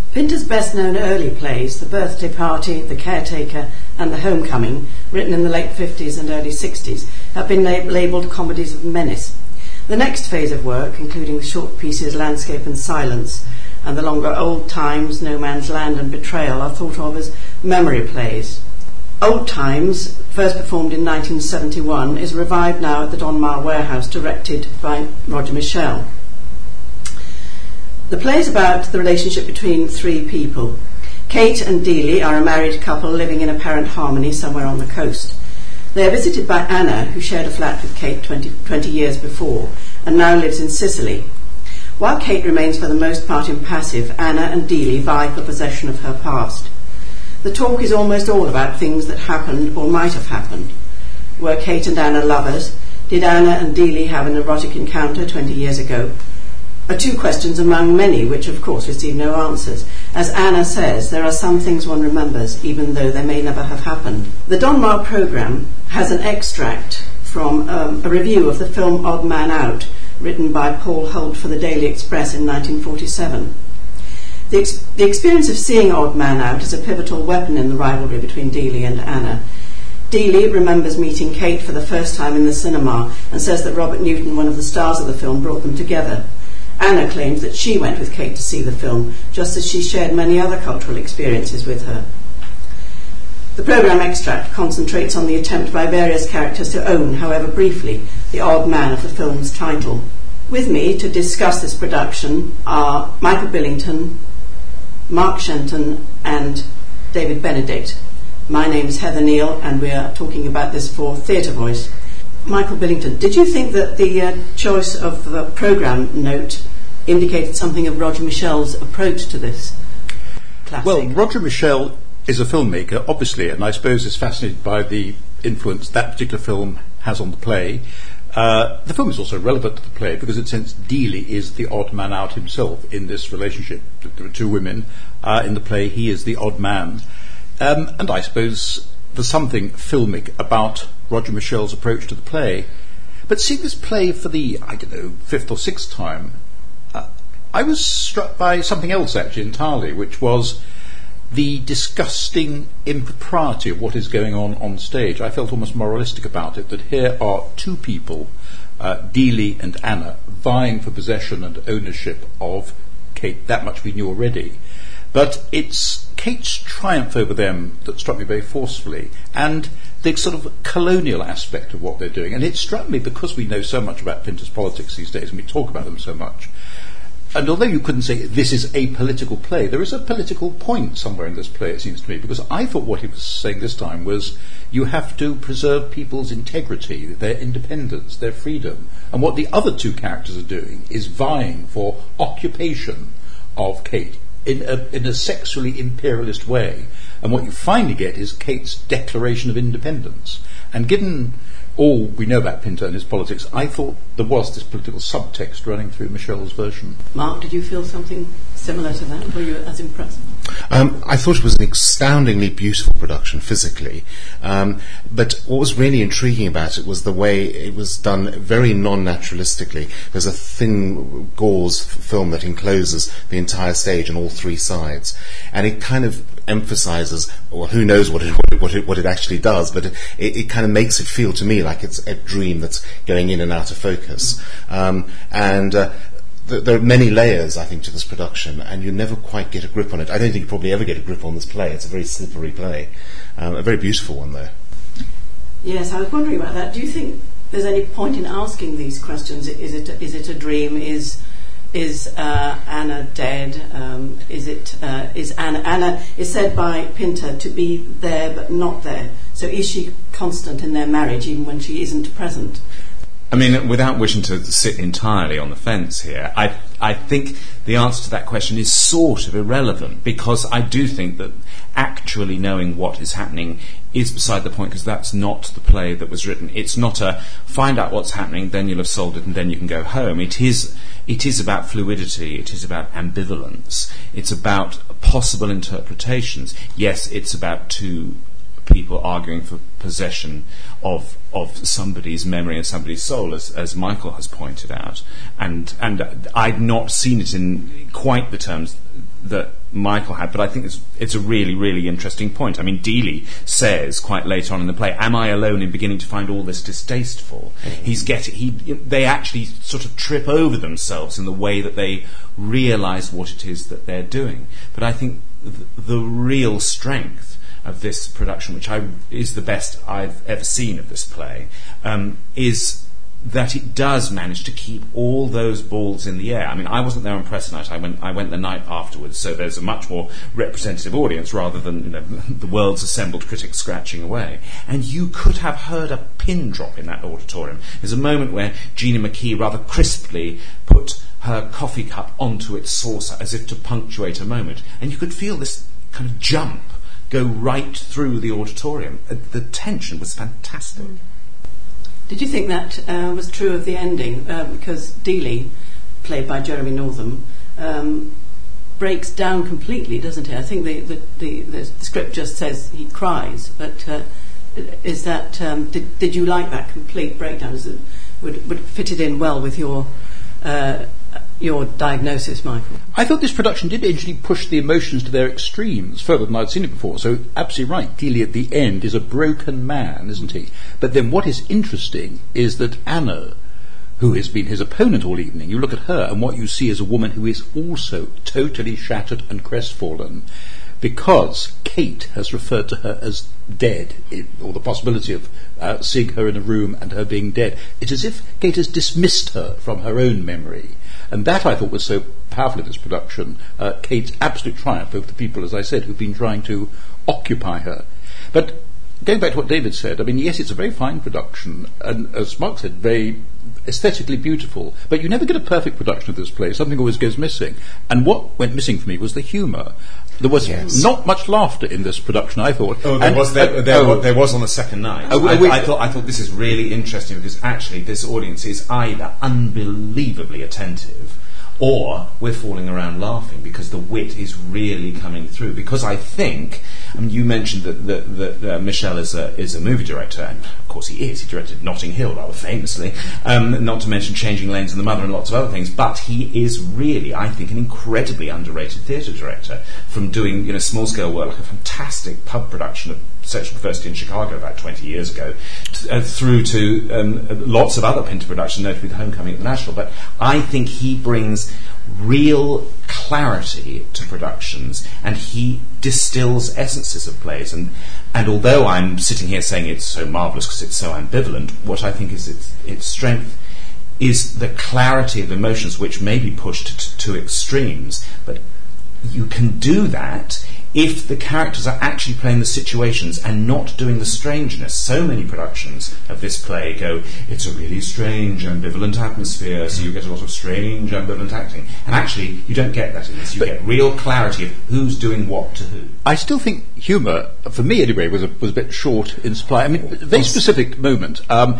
Pinter's best-known early plays, The Birthday Party, The Caretaker and The Homecoming, written in the late 50s and early 60s, have been labelled comedies of menace. The next phase of work, including the short pieces Landscape and Silence and the longer Old Times, No Man's Land and Betrayal, are thought of as memory plays. Old Times, first performed in 1971, is revived now at the Donmar Warehouse, directed by Roger Michell. The play is about the relationship between three people. Kate and Dealey are a married couple living in apparent harmony somewhere on the coast. They are visited by Anna, who shared a flat with Kate 20 years before and now lives in Sicily. While Kate remains for the most part impassive, Anna and Dealey vie for possession of her past. The talk is almost all about things that happened or might have happened. Were Kate and Anna lovers? Did Anna and Dealey have an erotic encounter 20 years ago? Are two questions among many which of course receive no answers. As Anna says, there are some things one remembers even though they may never have happened. The Donmar programme has an extract from a review of the film Odd Man Out, written by Paul Holt for the Daily Express in 1947. The experience of seeing Odd Man Out is a pivotal weapon in the rivalry between Dealey and Anna. Dealey remembers meeting Kate for the first time in the cinema and says that Robert Newton, one of the stars of the film, brought them together. Anna claims that she went with Kate to see the film, just as she shared many other cultural experiences with her. The programme extract concentrates on the attempt by various characters to own, however briefly, the odd man of the film's title. With me to discuss this production are Michael Billington, Mark Shenton and David Benedict. My name is Heather Neal and we are talking about this for Theatre Voice. Michael Billington, did you think that the choice of the programme note indicated something of Roger Michell's approach to this classic? Well, Roger Michell is a filmmaker, obviously, and I suppose is fascinated by the influence that particular film has on the play. The film is also relevant to the play because, in a sense, Dealey is the odd man out himself in this relationship. There are two women in the play. He is the odd man. And I suppose there's something filmic about Roger Michell's approach to the play. But seeing this play for the, fifth or sixth time, I was struck by something else actually entirely, which was the disgusting impropriety of what is going on stage. I felt almost moralistic about it, that here are two people, Dealey and Anna, vying for possession and ownership of Kate. That much we knew already. But it's Kate's triumph over them that struck me very forcefully, and the sort of colonial aspect of what they're doing. And it struck me because we know so much about Pinter's politics these days, and we talk about them so much. And although you couldn't say this is a political play, there is a political point somewhere in this play, it seems to me, because I thought what he was saying this time was you have to preserve people's integrity, their independence, their freedom. And what the other two characters are doing is vying for occupation of Kate in a sexually imperialist way. And what you finally get is Kate's declaration of independence. And given all we know about Pinter and his politics, I thought there was this political subtext running through Michelle's version. Mark, did you feel something similar to that? Were you as impressed? I thought it was an astoundingly beautiful production physically, but what was really intriguing about it was the way it was done very non-naturalistically. There's a thin gauze film that encloses the entire stage on all three sides, and it kind of emphasizes, well, who knows what it actually does, but it kind of makes it feel to me like it's a dream that's going in and out of focus. There are many layers, I think, to this production, and you never quite get a grip on it. I don't think you probably ever get a grip on this play. It's a very slippery play. A very beautiful one, though. Yes, I was wondering about that. Do you think there's any point in asking these questions? Is it a dream? Is Anna dead? Is Anna is said by Pinter to be there but not there? So is she constant in their marriage even when she isn't present? I mean, without wishing to sit entirely on the fence here, I think the answer to that question is sort of irrelevant, because I do think that actually knowing what is happening is beside the point, because that's not the play that was written. It's not a find out what's happening, then you'll have solved it, and then you can go home. It is about fluidity. It is about ambivalence. It's about possible interpretations. Yes, it's about two people arguing for possession of somebody's memory and somebody's soul, as Michael has pointed out, and I'd not seen it in quite the terms that Michael had, but I think it's a really, really interesting point. I mean, Dealey says quite late on in the play, "Am I alone in beginning to find all this distasteful?" They actually sort of trip over themselves in the way that they realise what it is that they're doing. But I think the real strength of this production, which is the best I've ever seen of this play, is that it does manage to keep all those balls in the air. I mean, I wasn't there on press night. I went the night afterwards, so there's a much more representative audience rather than the world's assembled critics scratching away. And you could have heard a pin drop in that auditorium. There's a moment where Gina McKee rather crisply put her coffee cup onto its saucer as if to punctuate a moment, and you could feel this kind of jump go right through the auditorium. The tension was fantastic. Did you think that was true of the ending? Because Dealey, played by Jeremy Northam, breaks down completely, doesn't he? I think the script just says he cries, but is that did you like that complete breakdown? Would it fit it in well with your diagnosis, Michael? I thought this production did actually push the emotions to their extremes further than I'd seen it before. So, absolutely right, Dealey at the end is a broken man, isn't he? But then what is interesting is that Anna, who has been his opponent all evening, you look at her and what you see is a woman who is also totally shattered and crestfallen, because Kate has referred to her as dead, or the possibility of seeing her in a room and her being dead. It's as if Kate has dismissed her from her own memory. And that, I thought, was so powerful in this production, Kate's absolute triumph over the people, as I said, who've been trying to occupy her. But going back to what David said, I mean, yes, it's a very fine production, and as Mark said, very aesthetically beautiful, but you never get a perfect production of this play. Something always goes missing. And what went missing for me was the humour. There was not much laughter in this production, I thought. There was on the second night. I thought this is really interesting because actually this audience is either unbelievably attentive or we're falling around laughing because the wit is really coming through. Because I think, I mean, you mentioned that Michel is a movie director, and of course he is. He directed Notting Hill rather famously, not to mention Changing Lanes and The Mother and lots of other things. But he is really, I think, an incredibly underrated theatre director. From doing small scale work, like a fantastic pub production of Sexual Perversity in Chicago about 20 years ago, through to lots of other Pinter productions, notably The Homecoming at the National. But I think he brings real clarity to productions, and he distills essences of plays. And although I'm sitting here saying it's so marvellous because it's so ambivalent, what I think is its strength is the clarity of emotions, which may be pushed to extremes, but you can do that if the characters are actually playing the situations and not doing the strangeness. So many productions of this play go, it's a really strange, ambivalent atmosphere, so you get a lot of strange, ambivalent acting. And actually, you don't get that in this. You get real clarity of who's doing what to who. I still think humour, for me anyway, was a bit short in supply. I mean, a very specific moment.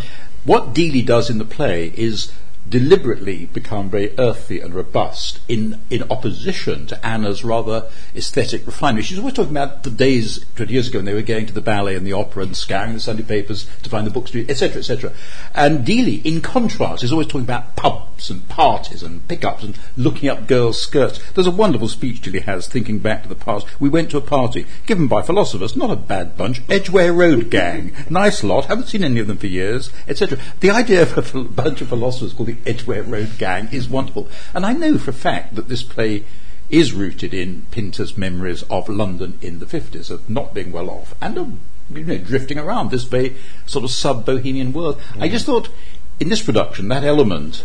What Dealey does in the play is deliberately become very earthy and robust in opposition to Anna's rather aesthetic refinement. She's always talking about the days 20 years ago when they were going to the ballet and the opera and scouring the Sunday papers to find the books, etc., etc. And Dealey, in contrast, is always talking about pubs and parties and pickups and looking up girls' skirts. There's a wonderful speech Dealey has, thinking back to the past. We went to a party given by philosophers, not a bad bunch, Edgware Road gang, nice lot, haven't seen any of them for years, etc. The idea of a bunch of philosophers called the Edgware Road gang is wonderful. And I know for a fact that this play is rooted in Pinter's memories of London in the 50s, of not being well off, and of drifting around this very sort of sub-bohemian world. I just thought, in this production, that element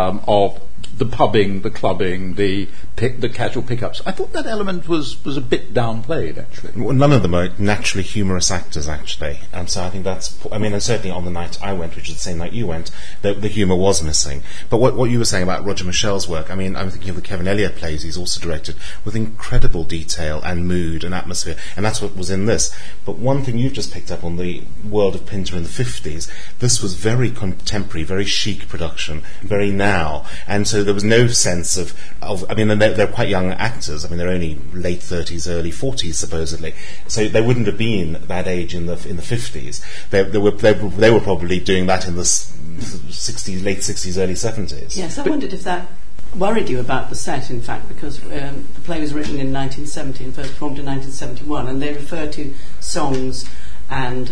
of the pubbing, the clubbing, the casual pickups, I thought that element was a bit downplayed, actually. Well, none of them are naturally humorous actors, actually. And so I think that's... I mean, and certainly on the night I went, which is the same night you went, the humour was missing. But what you were saying about Roger Michel's work, I mean, I'm thinking of the Kevin Elliott plays he's also directed with incredible detail and mood and atmosphere, and that's what was in this. But one thing you've just picked up on the world of Pinter in the 50s, this was very contemporary, very chic production, very now. And so there was no sense of I mean, they're quite young actors. I mean, they're only late 30s, early 40s, supposedly. So they wouldn't have been that age in the 50s. They were probably doing that in the 60s, late 60s, early 70s. Yes, I wondered if that worried you about the set, in fact, because the play was written in 1970 and first performed in 1971, and they refer to songs and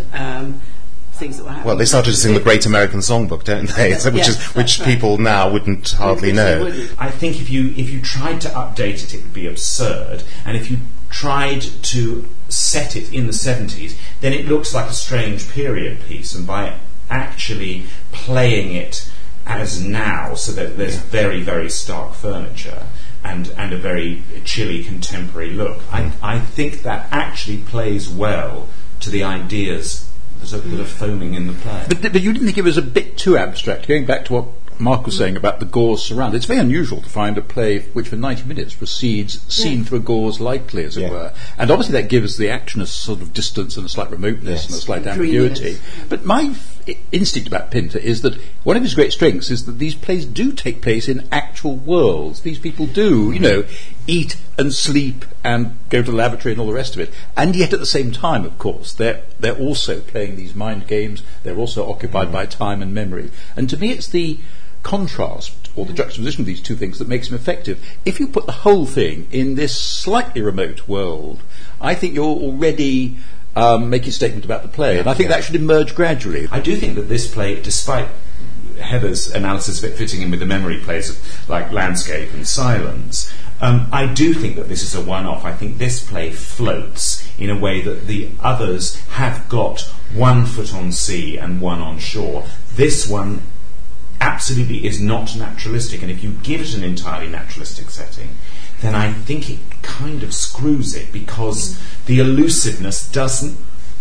things that were happening. Well, they started to sing the Great American Songbook, don't they? Which people now wouldn't hardly know. I think if you tried to update it, it would be absurd, and if you tried to set it in the 70s, then it looks like a strange period piece, and by actually playing it as now, so that there's very, very stark furniture and a very chilly contemporary look, I think that actually plays well to the ideas that are foaming in the play. But you didn't think it was a bit too abstract? Going back to what Mark was saying about the gauze surround, it's very unusual to find a play which for 90 minutes proceeds seen through a gauze lightly, as it were. And obviously that gives the action a sort of distance and a slight remoteness and a slight ambiguity. But my instinct about Pinter is that one of his great strengths is that these plays do take place in actual worlds. These people do, eat and sleep and go to the lavatory and all the rest of it. And yet at the same time, of course, they're also playing these mind games. They're also occupied by time and memory. And to me it's the contrast or the juxtaposition of these two things that makes them effective. If you put the whole thing in this slightly remote world, I think you're already making a statement about the play, and I think that should emerge gradually. I do think that this play, despite Heather's analysis of it fitting in with the memory plays like Landscape and Silence, I do think that this is a one-off. I think this play floats in a way that the others have got one foot on sea and one on shore. This one absolutely is not naturalistic, and if you give it an entirely naturalistic setting, then I think it kind of screws it, because the elusiveness doesn't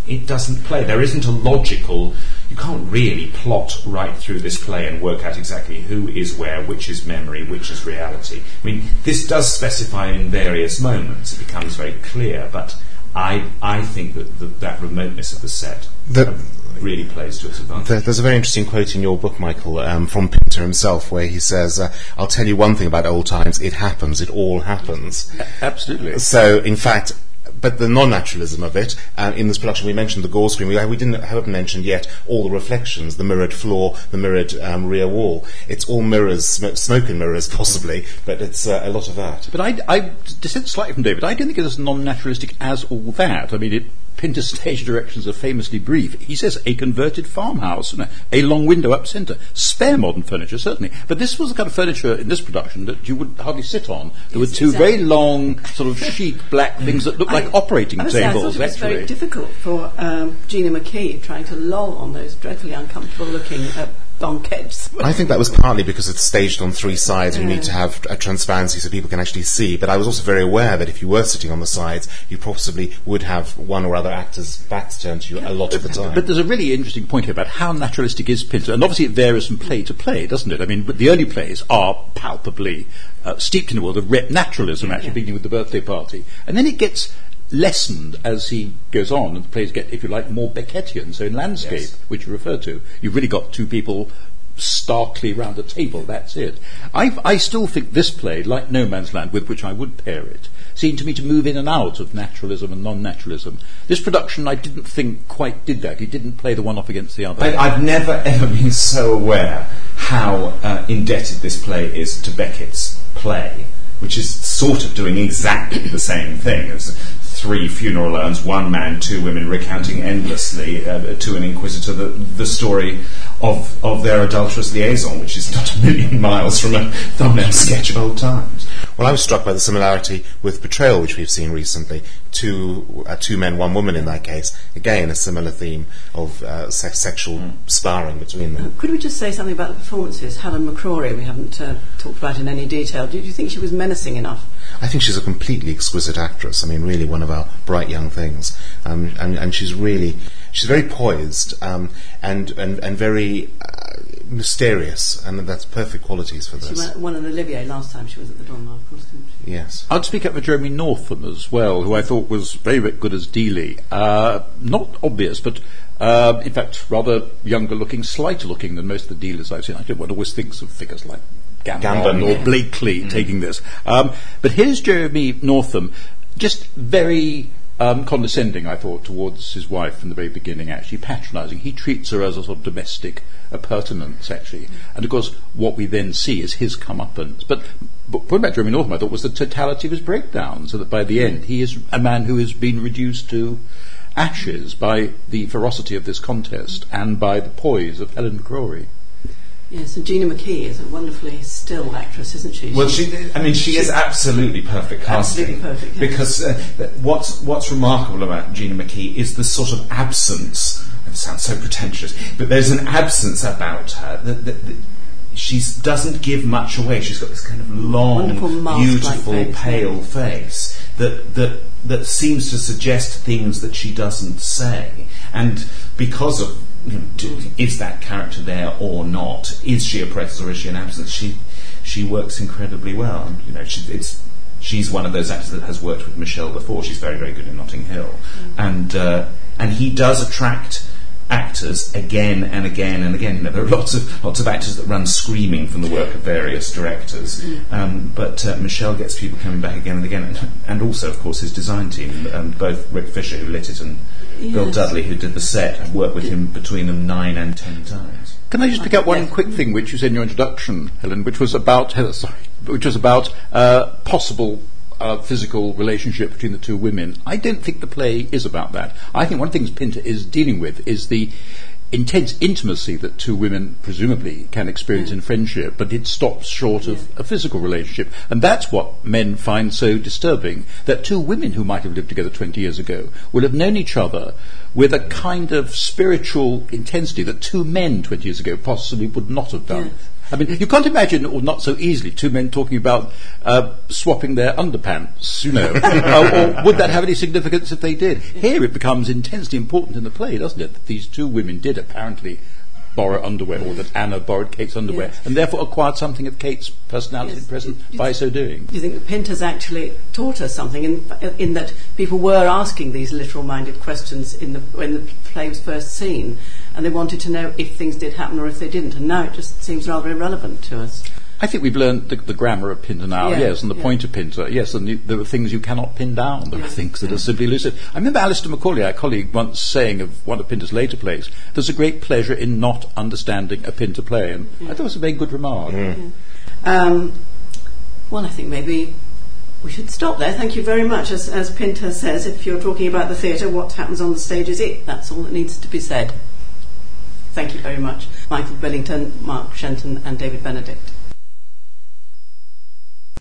play. There isn't a logical... You can't really plot right through this play and work out exactly who is where, which is memory, which is reality. I mean, this does specify in various moments. It becomes very clear, but I think that remoteness of the set really plays to its advantage. There's a very interesting quote in your book, Michael, from Pinter himself, where he says, I'll tell you one thing about old times, it happens, it all happens. Absolutely. So, in fact... But the non-naturalism of it, in this production, we mentioned the gauze screen. We haven't mentioned yet all the reflections, the mirrored floor, the mirrored rear wall. It's all mirrors, smoke and mirrors, possibly, but it's a lot of that. But I dissent slightly from David. I don't think it's as non-naturalistic as all that. I mean, Pinter's stage directions are famously brief. He says a converted farmhouse, a long window up centre, spare modern furniture, certainly. But this was the kind of furniture in this production that you would hardly sit on. There were two very long, sort of chic black things that looked like operating tables, I thought it was very difficult for Gina McKee trying to loll on those dreadfully uncomfortable-looking banquettes. I think that was partly because it's staged on three sides. You need to have a transparency so people can actually see. But I was also very aware that if you were sitting on the sides, you possibly would have one or other actor's backs turned to you a lot of the time. But there's a really interesting point here about how naturalistic is Pinter, and obviously it varies from play to play, doesn't it? I mean, but the early plays are palpably steeped in the world of naturalism, actually, beginning with The Birthday Party, and then it gets lessened as he goes on, and the plays get, if you like, more Beckettian. So in Landscape, which you refer to, you've really got two people starkly round a table, that's it. I still think this play, like No Man's Land, with which I would pair it, seemed to me to move in and out of naturalism and non-naturalism. This production, I didn't think quite did that. He didn't play the one off against the other. I've never ever been so aware how indebted this play is to Beckett's play, which is sort of doing exactly the same thing. It's 3 funeral urns, 1 man, 2 women, recounting endlessly to an inquisitor the story of their adulterous liaison, which is not a million miles from a thumbnail sketch of old times. Well, I was struck by the similarity with Betrayal, which we've seen recently. 2 men, 1 woman in that case. Again, a similar theme of sexual sparring between them. Could we just say something about the performances? Helen McCrory, we haven't talked about in any detail. Did you think she was menacing enough? I think she's a completely exquisite actress. I mean, really one of our bright young things. And she's very poised and very mysterious, and that's perfect qualities for this. She won an Olivier last time she was at the Donmar, of course, didn't she? Yes. I'd speak up for Jeremy Northam as well, who I thought was very, very good as Dealey. Not obvious, but in fact rather younger looking, slighter looking than most of the Dealers I've seen. I don't want to always think of figures like Gambon or Blakely taking this. But here's Jeremy Northam, just very condescending, I thought, towards his wife from the very beginning, actually patronising. He treats her as a sort of domestic appurtenance, actually. And, of course, what we then see is his comeuppance. But point about Jeremy Northam, I thought, was the totality of his breakdown, so that by the end he is a man who has been reduced to ashes by the ferocity of this contest and by the poise of Helen McCrory. Yes, and Gina McKee is a wonderfully still actress, isn't she? Well, she is absolutely perfect casting. Absolutely perfect, yes. Because what's remarkable about Gina McKee is the sort of absence. It sounds so pretentious, but there's an absence about her that she doesn't give much away. She's got this kind of long, beautiful, pale face that seems to suggest things that she doesn't say, and because of is that character there or not? Is she a presence or is she an absence? She works incredibly well. She's one of those actors that has worked with Michelle before. She's very, very good in Notting Hill, and he does attract actors again and again and again. There are lots of actors that run screaming from the work of various directors, but Michelle gets people coming back again and again, and also, of course, his design team, both Rick Fisher, who lit it, and Bill Dudley, who did the set, have worked with him between them 9 and 10 times. Can I just pick up one quick thing which you said in your introduction, Helen, which was about possible physical relationship between the two women? I don't think the play is about that. I think one of the things Pinter is dealing with is the intense intimacy that two women presumably can experience in friendship, but it stops short of a physical relationship. And that's what men find so disturbing, that two women who might have lived together 20 years ago will have known each other with a kind of spiritual intensity that two men 20 years ago possibly would not have done. Yes. I mean, you can't imagine, or not so easily, two men talking about swapping their underpants, or would that have any significance if they did? Here it becomes intensely important in the play, doesn't it, that these two women did apparently borrow underwear, or that Anna borrowed Kate's underwear, and therefore acquired something of Kate's personality and presence by so doing. Do you think that Pinter's actually taught us something in that people were asking these literal-minded questions when the play was first seen, and they wanted to know if things did happen or if they didn't, and now it just seems rather irrelevant to us. I think we've learned the grammar of Pinter now, yes, and the point of Pinter, yes, and there are things you cannot pin down. There are things that are simply elusive. I remember Alistair Macaulay, our colleague, once saying of one of Pinter's later plays, there's a great pleasure in not understanding a Pinter play, and I thought it was a very good remark. Well, I think maybe we should stop there. Thank you very much. As Pinter says, if you're talking about the theatre, what happens on the stage is it. That's all that needs to be said. Thank you very much. Michael Billington, Mark Shenton and David Benedict.